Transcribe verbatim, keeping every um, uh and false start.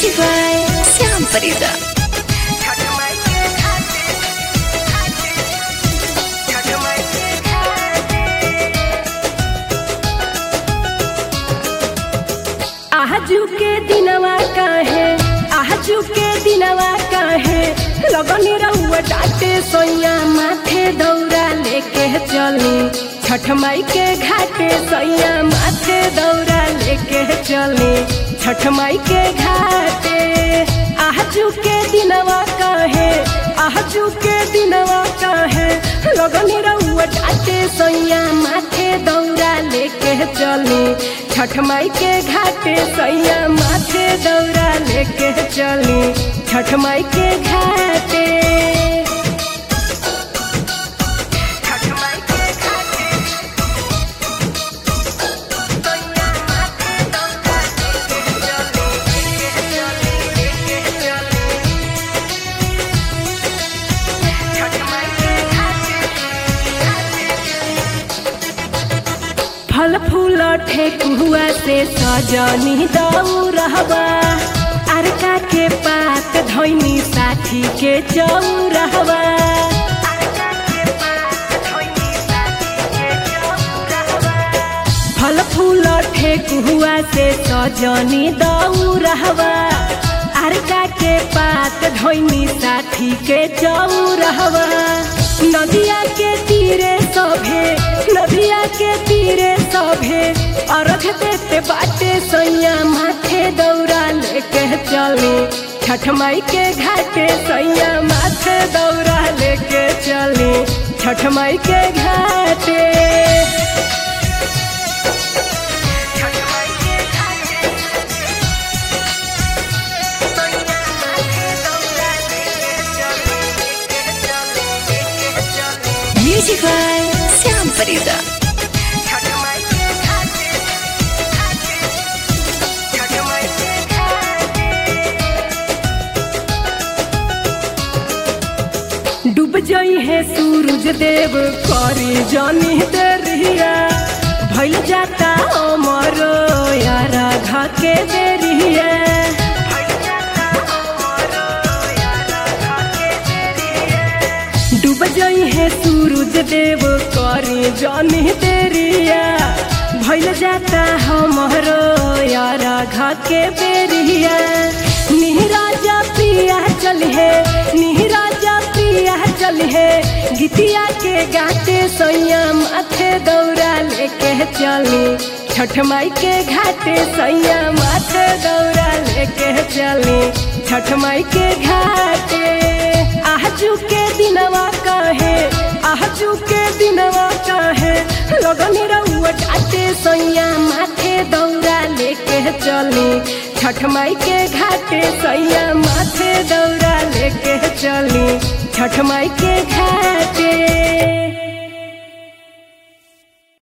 Music by Syam Farida. आजू के दिनवा काहे आजू के दिनवा काहे लगनी रहुआ डाटे सोया माथे दौरा लेके चली छठ माई के घाटे सोया माथे दौरा लेके चली छठ माई के घाटे आजू के दिनवा काहे आजू के दिनवा काहे लगनी रहुआ डाटे सोया माथे दौरा लेके चली छठ माई के घाटे सैया माथे दौरा लेके चली छठ माई के घाटे फल फूल ठेकुआ से सजनी दौरहबा अरका के पात धोनी साथी के चौरहबा फल फूल ठेकुआ से सजनी दौरहबा अरका के पात धोनी साथी के चौरहबा नदिया के तीरे सभे नदिया के तीरे सभे अर्घ देते बाटे सैया माथे दौरा लेके चली छठ माई के घाटे सैया माथे दौरा लेके चली छठ माई के घाटे Music by Syam Farida. डूब जाई है सूरज देव करी जानी देरिया भइल जाता अमर यारा घा के देरिया डूब जाई है सूरज देव करी जानी देरिया भइल जाता हमरो यारा घा के बेरिया निहराजा पिया चल है निहराजा पिया चल है गीतिया के गाते सैया माथे दौरा लेके चली छठ माई के घाटे सैया माथे दौरा लेके चली छठ माई के घाटे आजू के दिनवा काहे आजू के दिनवा काहे लगनी रहुआ डाटे सैया माथे दौरा लेके चली छठ माई के घाटे सैया माथे दौरा लेके चली छठ माई के घाटे।